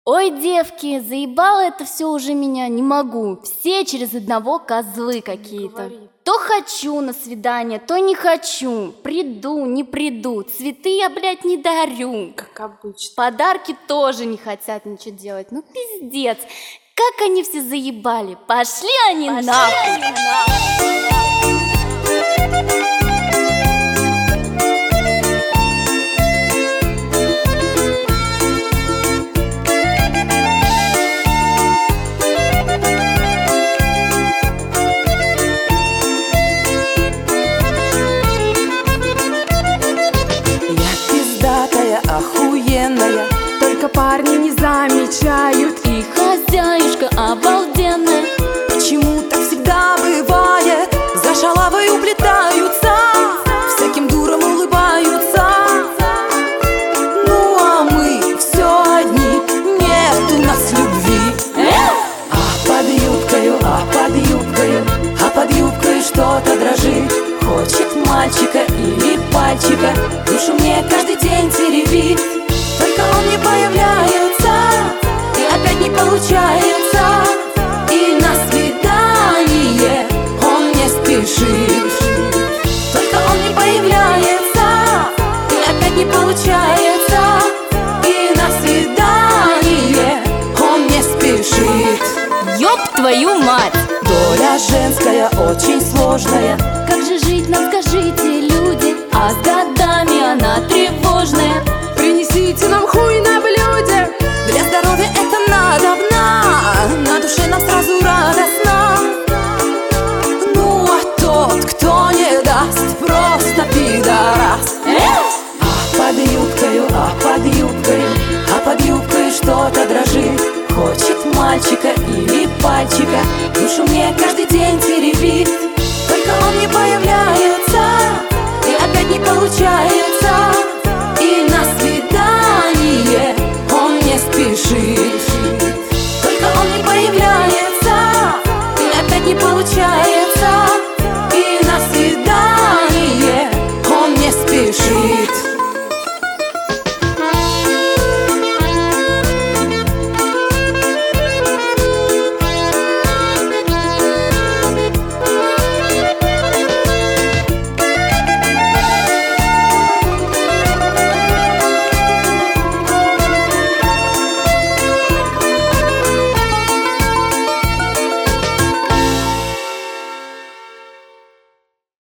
Ой, девки, заебало это все уже меня, не могу. Все через одного козлы какие-то. То хочу на свидание, то не хочу. Приду, не приду. Цветы я, блядь, не дарю. Как обычно. Подарки тоже не хотят ничего делать. Ну пиздец. Как они все заебали. Пошли они нахуй. Охуенная, только парни не замечают. И хозяюшка обалденная. Почему так всегда бывает? За шалавой уплетаются, всяким дурам улыбаются. Ну а мы все одни, нет у нас любви. А под юбкою что-то дрожит. Хочет мальчика или пальчика, душу мне каждый день теребит. Только он не появляется, и опять не получается. И на свидание он не спешит. Только он не появляется, и опять не получается. И на свидание он не спешит. Ёб твою мать! Доля женская очень сложная. Как же жить нам, скажите, люди? А с годами она тревожная. Принесите нам хуй на блюде. Для здоровья это надобно, на душе нам сразу радостно. Ну а тот, кто не даст, просто пидорас. А под юбкою что-то дрожит. Хочет мальчика или пальчика, душу мне